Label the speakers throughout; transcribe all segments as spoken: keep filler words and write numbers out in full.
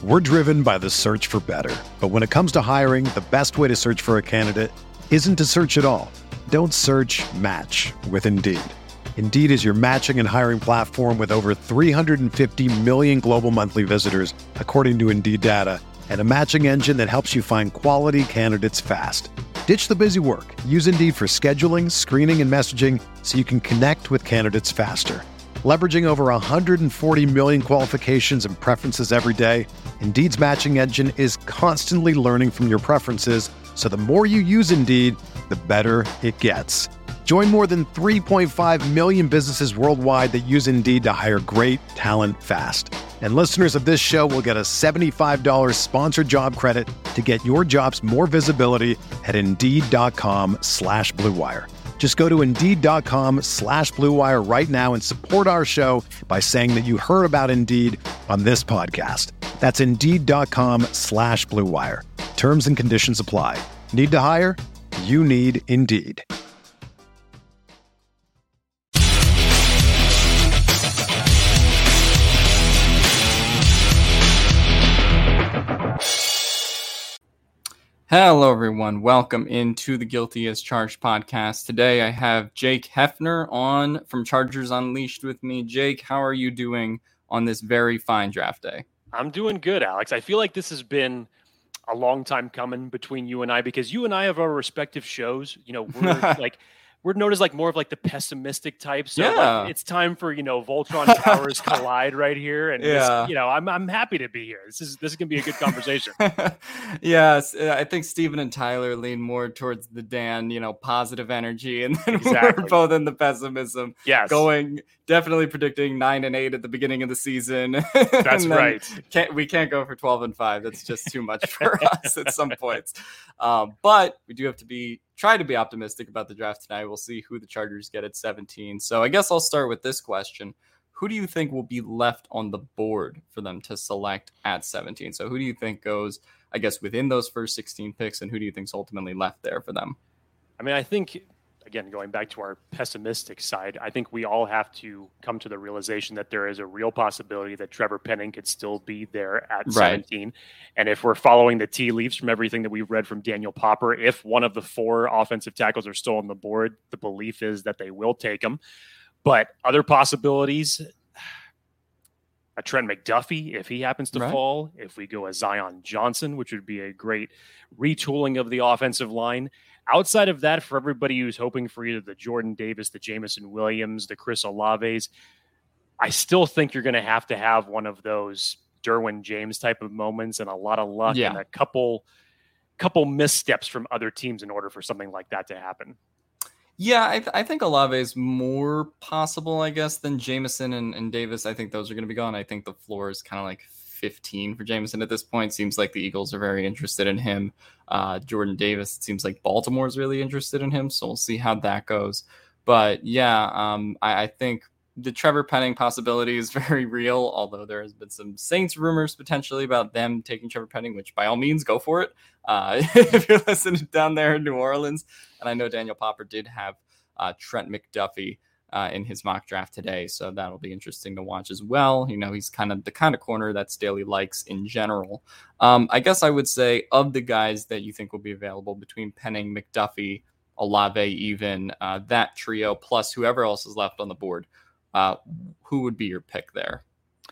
Speaker 1: We're driven by the search for better. But when it comes to hiring, the best way to search for a candidate isn't to search at all. Don't search, match with Indeed. Indeed is your matching and hiring platform with over three hundred fifty million global monthly visitors, according to Indeed data, and a matching engine that helps you find quality candidates fast. Ditch the busy work. Use Indeed for scheduling, screening, and messaging so you can connect with candidates faster. Leveraging over one hundred forty million qualifications and preferences every day, Indeed's matching engine is constantly learning from your preferences, so the more you use Indeed, the better it gets. Join more than three point five million businesses worldwide that use Indeed to hire great talent fast. And listeners of this show will get a seventy-five dollars sponsored job credit to get your jobs more visibility at Indeed.com slash Blue Wire. Just go to Indeed.com slash Blue Wire right now and support our show by saying that you heard about Indeed on this podcast. That's Indeed.com slash Blue Wire. Terms and conditions apply. Need to hire? You need Indeed.
Speaker 2: Hello, everyone. Welcome into the Guilty as Charged podcast. Today, I have Jake Hefner on from Chargers Unleashed with me. Jake, how are you doing on this very fine draft day?
Speaker 3: I'm doing good, Alex. I feel like this has been a long time coming between you and I because you and I have our respective shows. You know, we're like we're noticed like more of like the pessimistic type. So
Speaker 2: yeah.
Speaker 3: like, it's time for, you know, Voltron Towers collide right here. And
Speaker 2: yeah.
Speaker 3: this, you know, I'm I'm happy to be here. This is this is gonna be a good conversation.
Speaker 2: Yes, I think Steven and Tyler lean more towards the Dan, you know, positive energy, and then
Speaker 3: exactly.
Speaker 2: we're both in the pessimism.
Speaker 3: Yes,
Speaker 2: going definitely predicting nine and eight at the beginning of the season.
Speaker 3: That's right.
Speaker 2: Can't, we can't go for twelve and five. That's just too much for us at some points. Um, but we do have to be try to be optimistic about the draft tonight. We'll see who the Chargers get at seventeen. So I guess I'll start with this question. Who do you think will be left on the board for them to select at seventeen? So who do you think goes, I guess, within those first sixteen picks, and who do you think's ultimately left there for them?
Speaker 3: I mean, I think, again, going back to our pessimistic side, I think we all have to come to the realization that there is a real possibility that Trevor Penning could still be there at right. seventeen. And if we're following the tea leaves from everything that we've read from Daniel Popper, if one of the four offensive tackles are still on the board, the belief is that they will take him. But other possibilities, a Trent McDuffie, if he happens to right. fall, if we go a Zion Johnson, which would be a great retooling of the offensive line. Outside of that, for everybody who's hoping for either the Jordan Davis, the Jameson Williams, the Chris Olaves, I still think you're going to have to have one of those Derwin James type of moments and a lot of luck yeah. and a couple couple missteps from other teams in order for something like that to happen.
Speaker 2: Yeah, I, th- I think Olave is more possible, I guess, than Jameson and, and Davis. I think those are going to be gone. I think the floor is kind of like fifteen for Jameson at this point. Seems like the Eagles are very interested in him. Uh, Jordan Davis, it seems like Baltimore is really interested in him, so we'll see how that goes. But yeah, um, I, I think the Trevor Penning possibility is very real, although there has been some Saints rumors potentially about them taking Trevor Penning, which by all means, go for it. Uh, if you're listening down there in New Orleans. And I know Daniel Popper did have uh, Trent McDuffie uh, in his mock draft today, so that'll be interesting to watch as well. You know, he's kind of the kind of corner that Staley likes in general. Um, I guess I would say of the guys that you think will be available between Penning, McDuffie, Olave, even uh, that trio, plus whoever else is left on the board, uh, who would be your pick there?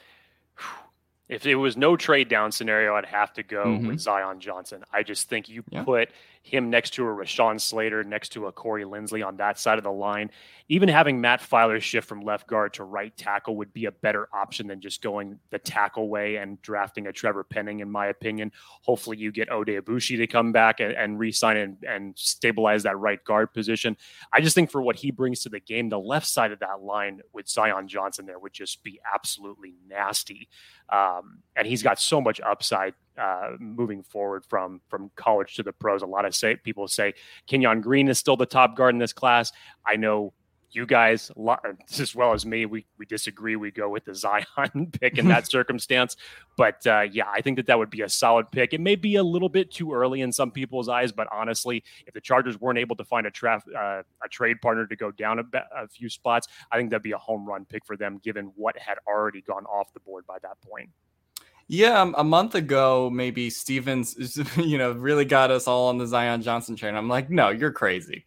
Speaker 3: If it was no trade down scenario, I'd have to go
Speaker 2: mm-hmm.
Speaker 3: with Zion Johnson. I just think you
Speaker 2: yeah.
Speaker 3: put him next to a Rashawn Slater, next to a Corey Linsley on that side of the line. Even having Matt Filer shift from left guard to right tackle would be a better option than just going the tackle way and drafting a Trevor Penning, in my opinion. Hopefully you get Ode Abushi to come back and, and re-sign and, and stabilize that right guard position. I just think for what he brings to the game, the left side of that line with Zion Johnson there would just be absolutely nasty. Um, and he's got so much upside uh, moving forward from, from college to the pros. A lot of say, people say Kenyon Green is still the top guard in this class. I know you guys, as well as me, we, we disagree. We go with the Zion pick in that circumstance. But uh, yeah, I think that that would be a solid pick. It may be a little bit too early in some people's eyes, but honestly, if the Chargers weren't able to find a, tra- uh, a trade partner to go down a, be- a few spots, I think that'd be a home run pick for them, given what had already gone off the board by that point.
Speaker 2: Yeah, um, a month ago, maybe Stevens, you know, really got us all on the Zion Johnson train. I'm like, no, you're crazy.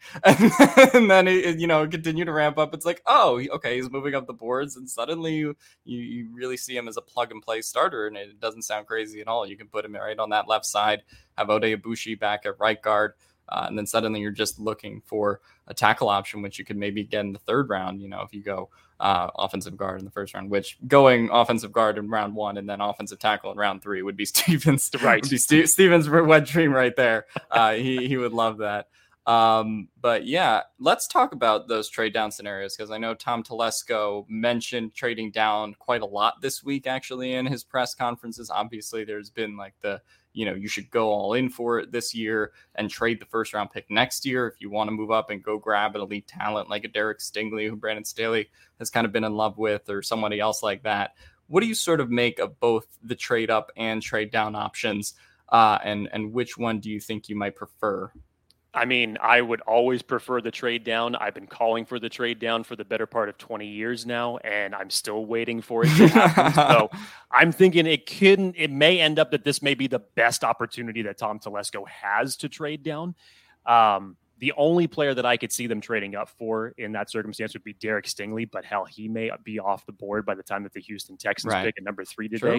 Speaker 2: And then, it, you know, continue to ramp up. It's like, oh, okay, he's moving up the boards. And suddenly you, you, you really see him as a plug and play starter. And it doesn't sound crazy at all. You can put him right on that left side, have Ode Ibushi back at right guard. Uh, and then suddenly you're just looking for a tackle option, which you could maybe get in the third round, you know, if you go uh, offensive guard in the first round, which going offensive guard in round one and then offensive tackle in round three would be Stevens.
Speaker 3: Right.
Speaker 2: Would be St- Stevens' wet dream right there. Uh, he, he would love that. Um, but yeah, let's talk about those trade down scenarios, because I know Tom Telesco mentioned trading down quite a lot this week, actually, in his press conferences. Obviously, there's been like the, you know, you should go all in for it this year and trade the first round pick next year if you want to move up and go grab an elite talent like a Derek Stingley, who Brandon Staley has kind of been in love with, or somebody else like that. What do you sort of make of both the trade up and trade down options? Uh, and, and which one do you think you might prefer?
Speaker 3: I mean, I would always prefer the trade down. I've been calling for the trade down for the better part of twenty years now, and I'm still waiting for it to happen. So I'm thinking it couldn't, it may end up that this may be the best opportunity that Tom Telesco has to trade down. Um, the only player that I could see them trading up for in that circumstance would be Derek Stingley, but hell, he may be off the board by the time that the Houston Texans
Speaker 2: right.
Speaker 3: pick at number three today.
Speaker 2: True.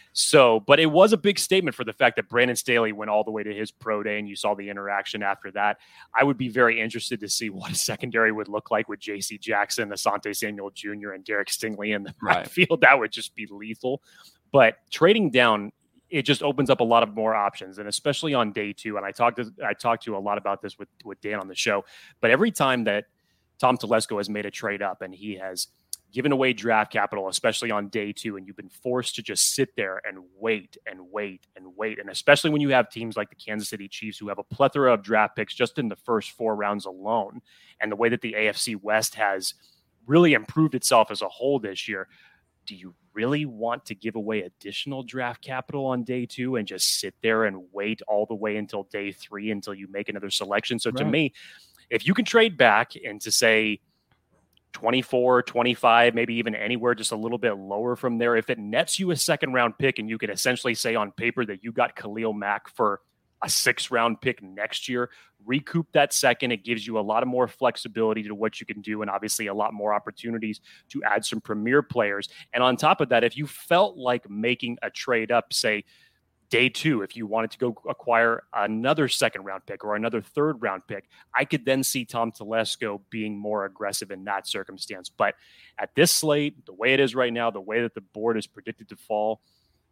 Speaker 3: So, but it was a big statement for the fact that Brandon Staley went all the way to his pro day, and you saw the interaction after that. I would be very interested to see what a secondary would look like with J C Jackson, Asante Samuel Junior, and Derek Stingley in the
Speaker 2: right.
Speaker 3: field. That would just be lethal. But trading down, it just opens up a lot of more options, and especially on day two. And I talked to I talked to a lot about this with, with Dan on the show. But every time that Tom Telesco has made a trade up and he has given away draft capital, especially on day two, and you've been forced to just sit there and wait and wait and wait. And especially when you have teams like the Kansas City Chiefs who have a plethora of draft picks just in the first four rounds alone, and the way that the A F C West has really improved itself as a whole this year, do you really want to give away additional draft capital on day two and just sit there and wait all the way until day three until you make another selection? So right. to me, if you can trade back into, say, twenty-four, twenty-five, maybe even anywhere just a little bit lower from there, if it nets you a second round pick and you can essentially say on paper that you got Khalil Mack for a six round pick next year, recoup that second. It gives you a lot of more flexibility to what you can do, and obviously a lot more opportunities to add some premier players. And on top of that, if you felt like making a trade up, say day two, if you wanted to go acquire another second round pick or another third round pick, I could then see Tom Telesco being more aggressive in that circumstance. But at this slate, the way it is right now, the way that the board is predicted to fall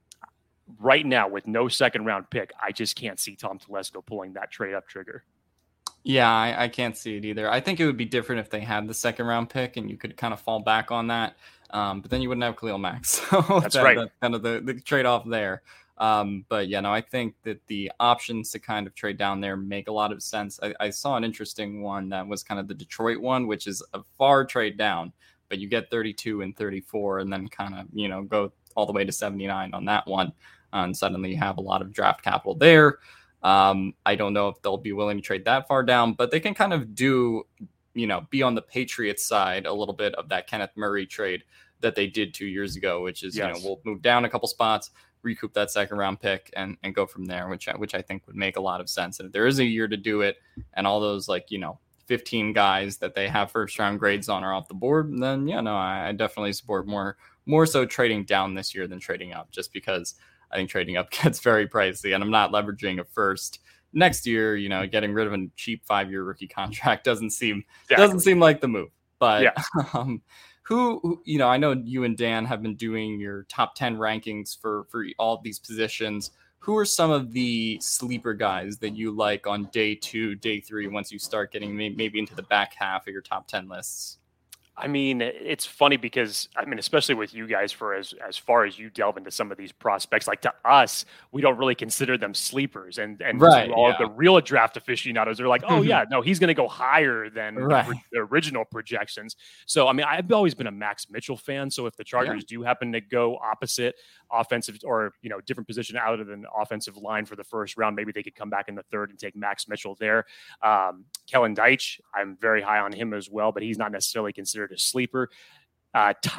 Speaker 3: right now with no second round pick, I just can't see Tom Telesco pulling that trade up trigger.
Speaker 2: Yeah, I, I can't see it either. I think it would be different if they had the second round pick and you could kind of fall back on that. Um, but then you wouldn't have Khalil Mack. So
Speaker 3: that's
Speaker 2: that,
Speaker 3: right.
Speaker 2: That's kind of the, the trade off there. Um, but yeah, no, I think that the options to kind of trade down there make a lot of sense. I, I saw an interesting one that was kind of the Detroit one, which is a far trade down, but you get thirty-two and thirty-four and then kind of, you know, go all the way to seventy-nine on that one. Uh, and suddenly you have a lot of draft capital there. Um, I don't know if they'll be willing to trade that far down, but they can kind of do, you know, be on the Patriots side a little bit of that Kenneth Murray trade that they did two years ago, which is, yes. you know, we'll move down a couple spots, recoup that second round pick and, and go from there, which, which I think would make a lot of sense. And if there is a year to do it and all those, like, you know, fifteen guys that they have first round grades on are off the board, then yeah, no, I, I definitely support more, more so trading down this year than trading up, just because I think trading up gets very pricey and I'm not leveraging a first next year. You know, getting rid of a cheap five-year rookie contract doesn't seem, exactly. doesn't seem like the move, but yeah. um, Who, who, you know, I know you and Dan have been doing your top ten rankings for, for all of these positions. Who are some of the sleeper guys that you like on day two, day three, once you start getting maybe into the back half of your top ten lists?
Speaker 3: I mean, it's funny because, I mean, especially with you guys, for as, as far as you delve into some of these prospects, like to us, we don't really consider them sleepers. And, and
Speaker 2: right,
Speaker 3: to all
Speaker 2: yeah.
Speaker 3: of the real draft aficionados, they're like, oh, yeah, no, he's going to go higher than
Speaker 2: right.
Speaker 3: the, the original projections. So, I mean, I've always been a Max Mitchell fan. So if the Chargers yeah. do happen to go opposite offensive or, you know, different position out of an offensive line for the first round, maybe they could come back in the third and take Max Mitchell there. Um, Kellen Deitch, I'm very high on him as well, but he's not necessarily considered a sleeper. Uh, Tyler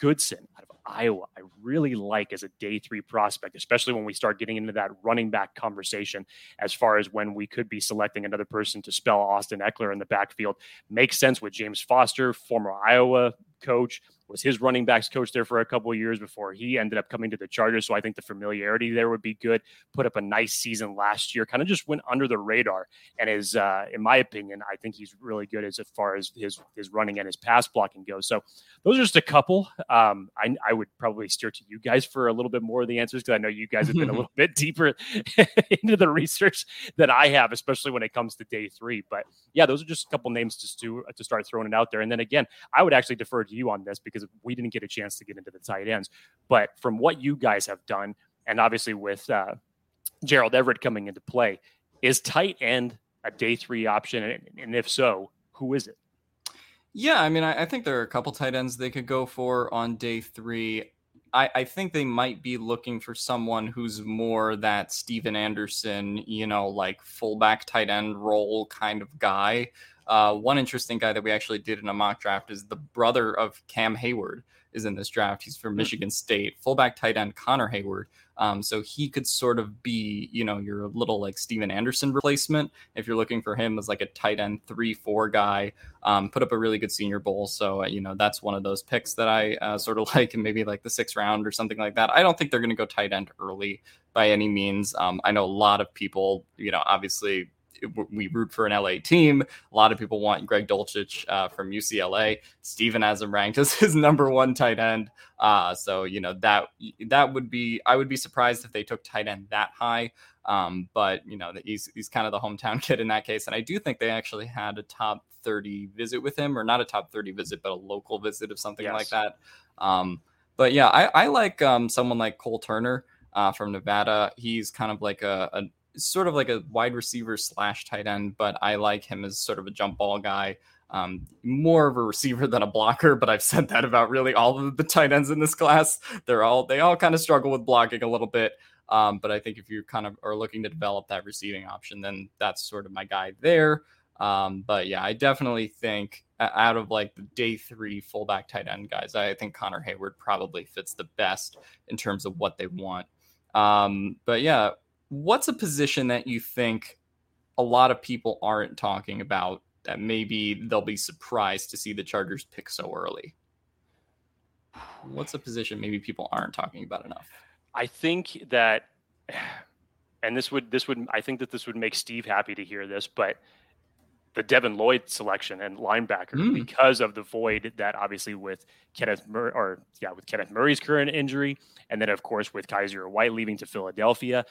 Speaker 3: Goodson out of Iowa, I really like as a day three prospect, especially when we start getting into that running back conversation as far as when we could be selecting another person to spell Austin Eckler in the backfield. Makes sense with James Foster, former Iowa coach, was his running backs coach there for a couple of years before he ended up coming to the Chargers. So I think the familiarity there would be good. Put up a nice season last year, kind of just went under the radar. And is, uh, in my opinion, I think he's really good as far as his, his running and his pass blocking goes. So those are just a couple. Um, I, I would probably steer to you guys for a little bit more of the answers, because I know you guys have been a little bit deeper into the research than I have, especially when it comes to day three. But yeah, those are just a couple names just to, to start throwing it out there. And then again, I would actually defer to you on this, because we didn't get a chance to get into the tight ends. But from what you guys have done, and obviously with uh, Gerald Everett coming into play, is tight end a day three option? And, and if so, who is it?
Speaker 2: Yeah, I mean, I, I think there are a couple tight ends they could go for on day three. I, I think they might be looking for someone who's more that Steven Anderson, you know, like fullback tight end role kind of guy. Uh, one interesting guy that we actually did in a mock draft is the brother of Cam Hayward is in this draft. He's from Michigan State, fullback tight end Connor Hayward. Um, so he could sort of be, you know, your little like Steven Anderson replacement if you're looking for him as like a tight end three, four guy. Um, put up a really good Senior Bowl. So, uh, you know, that's one of those picks that I uh, sort of like in maybe like the sixth round or something like that. I don't think they're going to go tight end early by any means. Um, I know a lot of people, you know, obviously we root for an L A team. A lot of people want Greg Dulcich uh, from U C L A. Steven has him ranked as his number one tight end. Uh, so, you know, that that would be, I would be surprised if they took tight end that high. Um, but, you know, he's, he's kind of the hometown kid in that case. And I do think they actually had a top thirty visit with him, or not a top thirty visit, but a local visit of something yes. like that. Um, but yeah, I, I like um, someone like Cole Turner uh, from Nevada. He's kind of like a, a sort of like a wide receiver slash tight end, but I like him as sort of a jump ball guy, um, more of a receiver than a blocker. But I've said that about really all of the tight ends in this class. They're all, they all kind of struggle with blocking a little bit. Um, but I think if you kind of are looking to develop that receiving option, then that's sort of my guy there. Um, but yeah, I definitely think out of like the day three fullback tight end guys, I think Connor Hayward probably fits the best in terms of what they want. Um, but yeah, what's a position that you think a lot of people aren't talking about that maybe they'll be surprised to see the Chargers pick so early? What's a position maybe people aren't talking about enough?
Speaker 3: I think that, and this would, this would, I think that this would make Steve happy to hear this, but the Devin Lloyd selection and linebacker, mm. because of the void that obviously with Kenneth Murray, or yeah, with Kenneth Murray's current injury, and then of course with Kaiser White leaving to Philadelphia,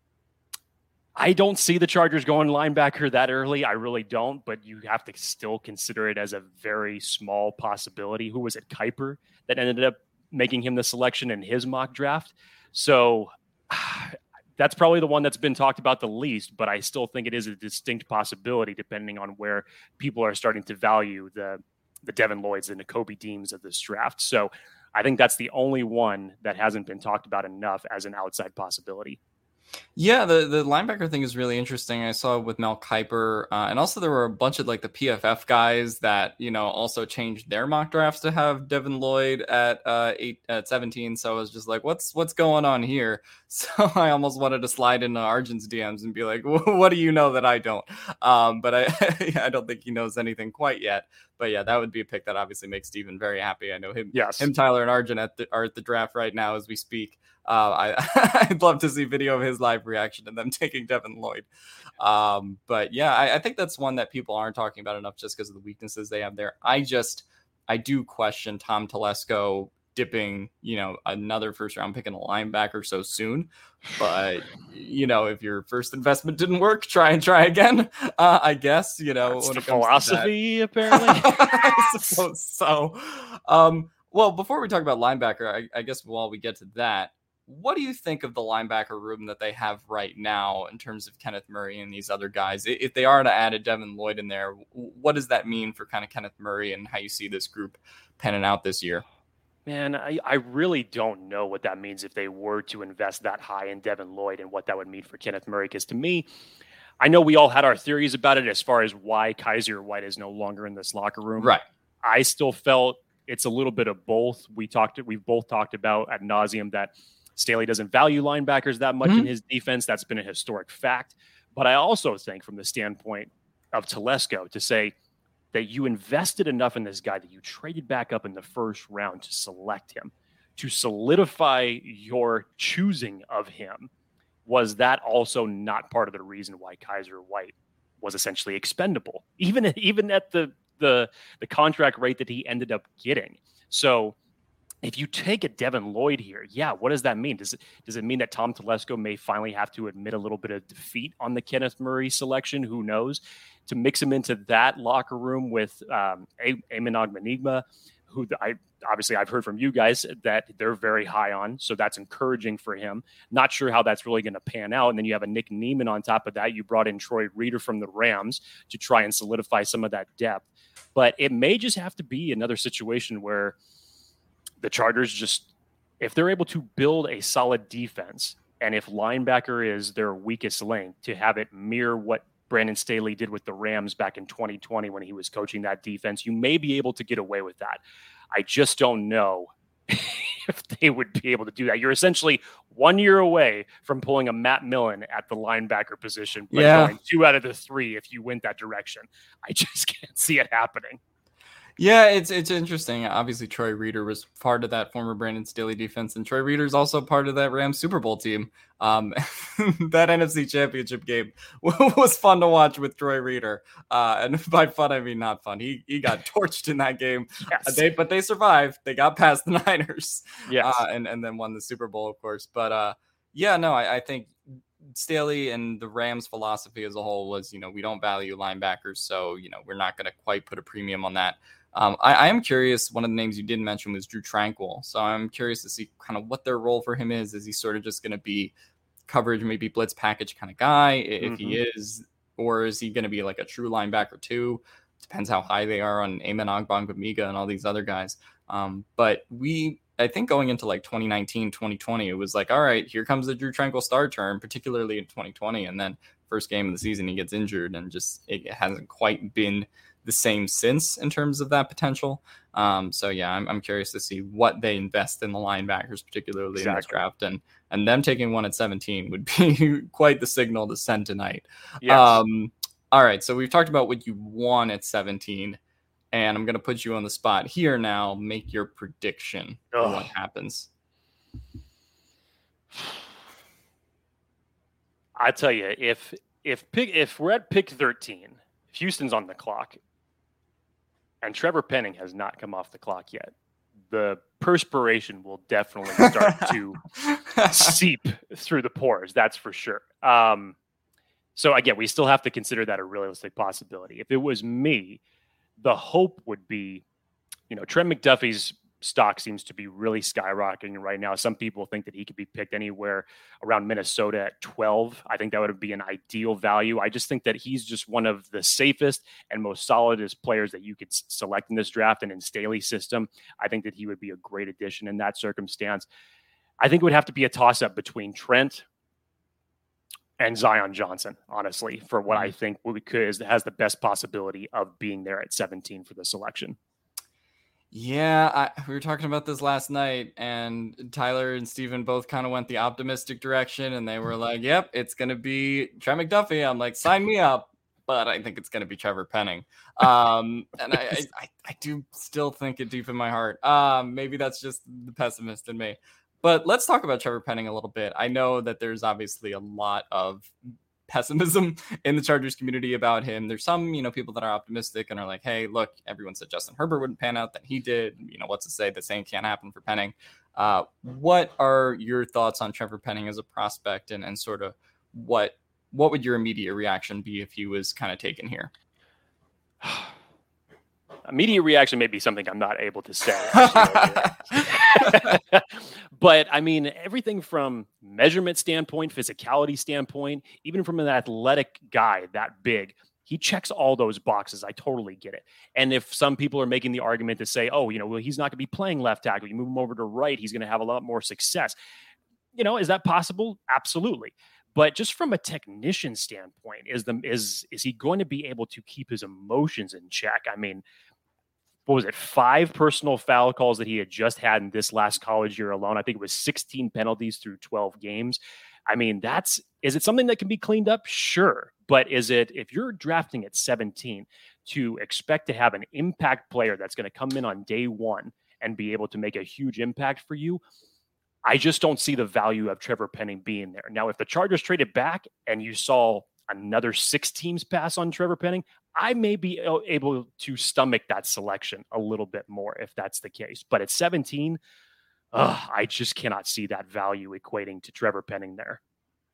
Speaker 3: I don't see the Chargers going linebacker that early. I really don't, but you have to still consider it as a very small possibility. Who was it, Kuiper, that ended up making him the selection in his mock draft? So that's probably the one that's been talked about the least, but I still think it is a distinct possibility depending on where people are starting to value the, the Devin Lloyds and the Kobe Deans of this draft. So I think that's the only one that hasn't been talked about enough as an outside possibility.
Speaker 2: Yeah, the, the linebacker thing is really interesting. I saw with Mel Kiper, uh, and also there were a bunch of like the P F F guys that, you know, also changed their mock drafts to have Devin Lloyd at uh, eight at seventeen. So I was just like, what's what's going on here? So I almost wanted to slide into Arjun's D Ms and be like, what do you know that I don't? Um, but I I don't think he knows anything quite yet. But yeah, that would be a pick that obviously makes Steven very happy. I know him,
Speaker 3: yes.
Speaker 2: him, Tyler, and Arjun at the, are at the draft right now as we speak. Uh, I, I'd love to see video of his live reaction and them taking Devin Lloyd. Um, but yeah, I, I think that's one that people aren't talking about enough just because of the weaknesses they have there. I just, I do question Tom Telesco dipping, you know, another first round pick in a linebacker so soon. But, you know, if your first investment didn't work, try and try again. Uh, I guess, you know,
Speaker 3: that's
Speaker 2: when
Speaker 3: the
Speaker 2: it comes
Speaker 3: philosophy,
Speaker 2: to that.
Speaker 3: Apparently.
Speaker 2: I suppose so. Um, well, before we talk about linebacker, I, I guess while we get to that, what do you think of the linebacker room that they have right now in terms of Kenneth Murray and these other guys? If they are to add a Devin Lloyd in there, what does that mean for kind of Kenneth Murray and how you see this group panning out this year?
Speaker 3: Man, I, I really don't know what that means if they were to invest that high in Devin Lloyd and what that would mean for Kenneth Murray. Because to me, I know we all had our theories about it as far as why Kaiser White is no longer in this locker room.
Speaker 2: Right.
Speaker 3: I still felt it's a little bit of both. We talked, we've both talked about ad nauseum that Staley doesn't value linebackers that much mm-hmm. in his defense. That's been a historic fact. But I also think from the standpoint of Telesco to say that you invested enough in this guy that you traded back up in the first round to select him, to solidify your choosing of him. Was that also not part of the reason why Kaiser White was essentially expendable, even, even at the, the, the contract rate that he ended up getting? So if you take a Devin Lloyd here, yeah, what does that mean? Does it, does it mean that Tom Telesco may finally have to admit a little bit of defeat on the Kenneth Murray selection? Who knows? To mix him into that locker room with um, Eamon Ogbenigba, who I obviously I've heard from you guys that they're very high on, so that's encouraging for him. Not sure how that's really going to pan out. And then you have a Nick Neiman on top of that. You brought in Troy Reeder from the Rams to try and solidify some of that depth. But it may just have to be another situation where the Chargers just, if they're able to build a solid defense, and if linebacker is their weakest link, to have it mirror what Brandon Staley did with the Rams back in twenty twenty when he was coaching that defense, you may be able to get away with that. I just don't know if they would be able to do that. You're essentially one year away from pulling a Matt Millen at the linebacker position, but yeah. going two out of the three if you went that direction. I just can't see it happening.
Speaker 2: Yeah, it's it's interesting. Obviously, Troy Reeder was part of that former Brandon Staley defense, and Troy Reeder is also part of that Rams Super Bowl team. Um, that N F C Championship game was fun to watch with Troy Reeder, uh, and by fun I mean not fun. He he got torched in that game. Yes. They but they survived. They got past the Niners, yes, uh, and and then won the Super Bowl, of course. But uh, yeah, no, I, I think Staley and the Rams philosophy as a whole was, you know, we don't value linebackers, so you know we're not going to quite put a premium on that. Um, I, I am curious. One of the names you didn't mention was Drew Tranquil. So I'm curious to see kind of what their role for him is. Is he sort of just going to be coverage, maybe blitz package kind of guy, if mm-hmm. he is, or is he going to be like a true linebacker too? Depends how high they are on Eamon Ogbenigba and all these other guys. Um, but we, I think going into like twenty nineteen, twenty twenty, it was like, all right, here comes the Drew Tranquil star term, particularly in twenty twenty. And then first game of the season, he gets injured and just, it hasn't quite been the same since in terms of that potential. Um, so yeah, I'm, I'm curious to see what they invest in the linebackers, particularly exactly. in this draft, and, and them taking one at seventeen would be quite the signal to send tonight. Yes. Um, all right. So we've talked about what you want at seventeen, and I'm going to put you on the spot here now. Make your prediction Ugh. for what happens.
Speaker 3: I tell you, if, if pick, if we're at pick thirteen, if Houston's on the clock, and Trevor Penning has not come off the clock yet, the perspiration will definitely start to seep through the pores. That's for sure. Um, so again, we still have to consider that a realistic possibility. If it was me, the hope would be, you know, Trent McDuffie's stock seems to be really skyrocketing right now. Some people think that he could be picked anywhere around Minnesota at twelve. I think that would be an ideal value. I just think that he's just one of the safest and most solidest players that you could select in this draft, and in Staley's system, I think that he would be a great addition in that circumstance. I think it would have to be a toss-up between Trent and Zion Johnson, honestly, for what I think we could is, has the best possibility of being there at seventeen for the selection.
Speaker 2: Yeah, I, we were talking about this last night, and Tyler and Steven both kind of went the optimistic direction, and they were like, yep, it's going to be Trent McDuffie. I'm like, sign me up, but I think it's going to be Trevor Penning. Um, and I, I, I do still think it deep in my heart. Um, maybe that's just the pessimist in me. But let's talk about Trevor Penning a little bit. I know that there's obviously a lot of pessimism in the Chargers community about him. There's some, you know, people that are optimistic and are like, hey, look, everyone said Justin Herbert wouldn't pan out, then he did. You know, what's to say the same can't happen for Penning? Uh, what are your thoughts on Trevor Penning as a prospect, and, and sort of what what would your immediate reaction be if he was kind of taken here?
Speaker 3: Immediate reaction may be something I'm not able to say. But I mean, everything from measurement standpoint, physicality standpoint, even from an athletic guy that big, he checks all those boxes. I totally get it. And if some people are making the argument to say, oh, you know, well, he's not going to be playing left tackle, you move him over to right, he's going to have a lot more success. You know, is that possible? Absolutely. But just from a technician standpoint, is the is is he going to be able to keep his emotions in check? I mean, what was it, five personal foul calls that he had just had in this last college year alone. I think it was sixteen penalties through twelve games. I mean, that's, is it something that can be cleaned up? Sure. But is it, if you're drafting at seventeen, to expect to have an impact player that's going to come in on day one and be able to make a huge impact for you, I just don't see the value of Trevor Penning being there. Now, if the Chargers traded back and you saw another six teams pass on Trevor Penning, I may be able to stomach that selection a little bit more if that's the case. But at seventeen, ugh, I just cannot see that value equating to Trevor Penning there.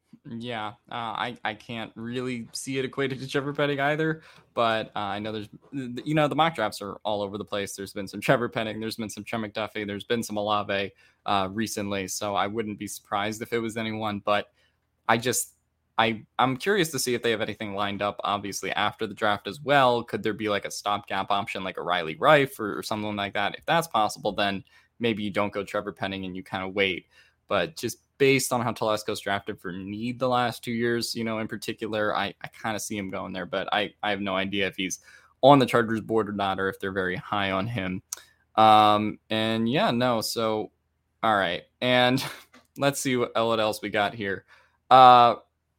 Speaker 2: Yeah, uh, I, I can't really see it equated to Trevor Penning either, but uh, I know there's, you know, the mock drafts are all over the place. There's been some Trevor Penning, there's been some Trent McDuffie, there's been some Olave uh, recently, so I wouldn't be surprised if it was anyone, but I just, I, I'm curious to see if they have anything lined up, obviously, after the draft as well. Could there be like a stopgap option like a Riley Rife or, or something like that? If that's possible, then maybe you don't go Trevor Penning and you kind of wait, but just based on how Telesco's drafted for need the last two years, you know, in particular, I, I kind of see him going there, but I, I have no idea if he's on the Chargers board or not, or if they're very high on him. Um, and yeah, no. So, all right. And let's see what, what else we got here. Uh,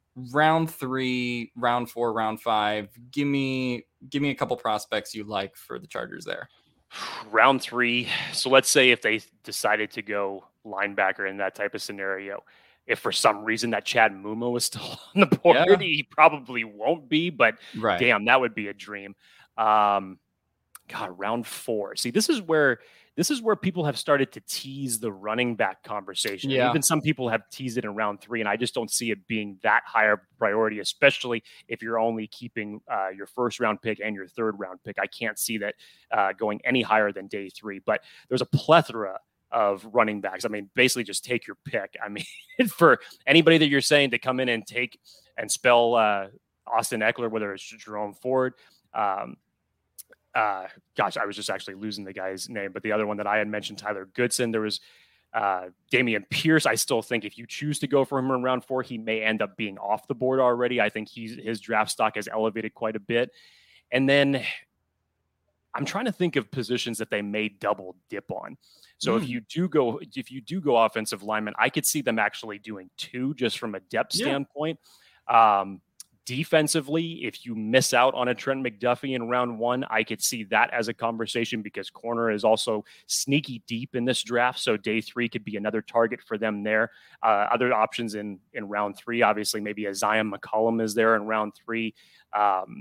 Speaker 2: round three, round four, round five. Give me, give me a couple prospects you like for the Chargers there.
Speaker 3: Round three. So let's say if they decided to go linebacker in that type of scenario, if for some reason that Chad Muma was still on the board, yeah. he probably won't be, but right. damn, that would be a dream. Um, God, round four. See, this is where this is where people have started to tease the running back conversation. Yeah. Even some people have teased it in round three, and I just don't see it being that higher priority, especially if you're only keeping uh, your first round pick and your third round pick. I can't see that uh, going any higher than day three, but there's a plethora of running backs. I mean, basically just take your pick. I mean, for anybody that you're saying to come in and take and spell uh, Austin Eckler, whether it's Jerome Ford, um, uh, gosh, I was just actually losing the guy's name, but the other one that I had mentioned, Tyler Goodson, there was uh, Damian Pierce. I still think if you choose to go for him in round four, he may end up being off the board already. I think he's, his draft stock has elevated quite a bit. And then I'm trying to think of positions that they may double dip on. So mm. if you do go, if you do go offensive lineman, I could see them actually doing two just from a depth yeah. standpoint. Um, defensively, if you miss out on a Trent McDuffie in round one, I could see that as a conversation because corner is also sneaky deep in this draft. So day three could be another target for them there. Uh, other options in, in round three, obviously maybe a Zion McCollum is there in round three. Um,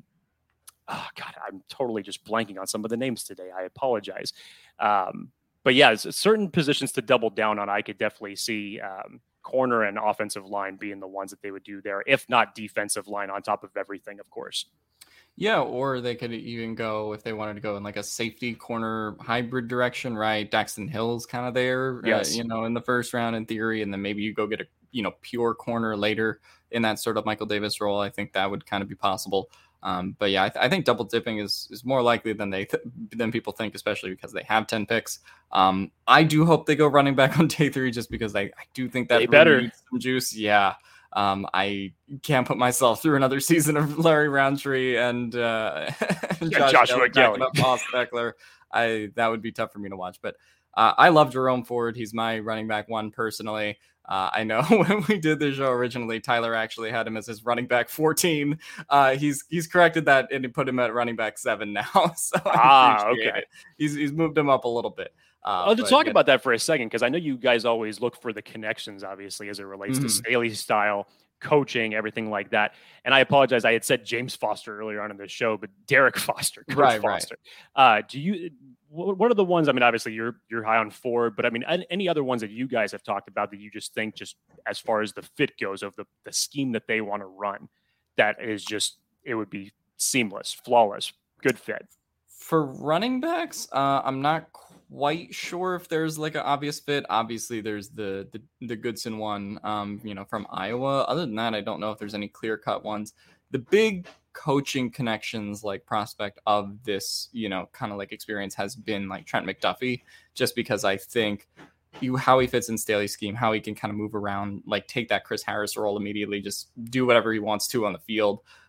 Speaker 3: oh God, I'm totally just blanking on some of the names today. I apologize. Um, but yeah, certain positions to double down on, I could definitely see um, corner and offensive line being the ones that they would do there, if not defensive line on top of everything, of course.
Speaker 2: Yeah, or they could even go, if they wanted to go in like a safety corner hybrid direction, right? Daxton Hill's kind of there, yes. uh, you know, in the first round in theory, and then maybe you go get a, you know, pure corner later in that sort of Michael Davis role. I think that would kind of be possible. Um, but yeah, I, th- I think double dipping is, is more likely than they th- than people think, especially because they have ten picks. Um, I do hope they go running back on day three, just because I, I do think that
Speaker 3: better
Speaker 2: needs some juice. Yeah, um, I can't put myself through another season of Larry Roundtree and, uh, and
Speaker 3: yeah, Josh Joshua Kelly,
Speaker 2: Eckler. I that would be tough for me to watch. But uh, I love Jerome Ford. He's my running back one personally. Uh, I know when we did the show originally, Tyler actually had him as his running back fourteen. Uh, he's he's corrected that and he put him at running back seven now. So I
Speaker 3: ah, okay.
Speaker 2: It. He's he's moved him up a little bit. Uh,
Speaker 3: I'll just talk yeah. about that for a second because I know you guys always look for the connections, obviously, as it relates mm-hmm. to Staley style coaching, everything like that. And I apologize, I had said James Foster earlier on in the show, but Derek Foster, Coach
Speaker 2: right,
Speaker 3: Foster. Right. Uh, do you? What are the ones? I mean, obviously you're you're high on Ford, but I mean, any other ones that you guys have talked about that you just think, just as far as the fit goes of the the scheme that they want to run, that is just it would be seamless, flawless, good fit
Speaker 2: for running backs. Uh, I'm not quite sure if there's like an obvious fit. Obviously, there's the the, the Goodson one, um, you know, from Iowa. Other than that, I don't know if there's any clear cut ones. The big coaching connections like prospect of this, you know, kind of like experience has been like Trent McDuffie, just because I think you how he fits in Staley's scheme, how he can kind of move around, like take that Chris Harris role immediately, just do whatever he wants to on the field.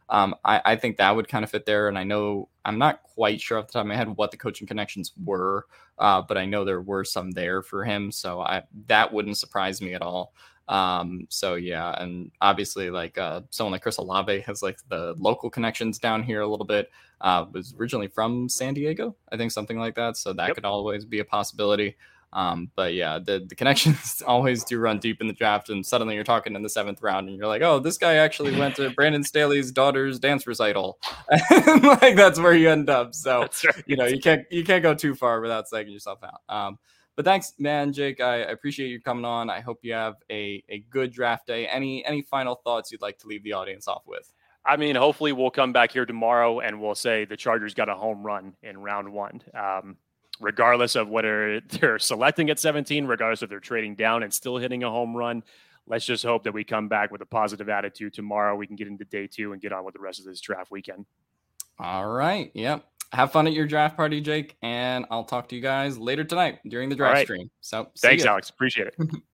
Speaker 2: Um, I, I think that would kind of fit there. And I know I'm not quite sure off the top of my head what the coaching connections were, uh, but I know there were some there for him. So I that wouldn't surprise me at all. Um, so yeah, and obviously like uh, someone like Chris Olave has like the local connections down here a little bit. Uh, was originally from San Diego, I think something like that. So that yep. could always be a possibility. Um, but yeah, the, the connections always do run deep in the draft, and suddenly you're talking in the seventh round and you're like, oh, this guy actually went to Brandon Staley's daughter's dance recital. And like, that's where you end up. So, right. you know, you can't, you can't go too far without psyching yourself out. Um, But thanks, man, Jake. I, I appreciate you coming on. I hope you have a, a good draft day. Any any final thoughts you'd like to leave the audience off with?
Speaker 3: I mean, hopefully we'll come back here tomorrow and we'll say the Chargers got a home run in round one. Um, regardless of whether they're selecting at seventeen, regardless if they're trading down and still hitting a home run, let's just hope that we come back with a positive attitude tomorrow. We can get into day two and get on with the rest of this draft weekend.
Speaker 2: All right. Yep. Have fun at your draft party, Jake, and I'll talk to you guys later tonight during the draft right. stream. So
Speaker 3: thanks, Alex. Appreciate it.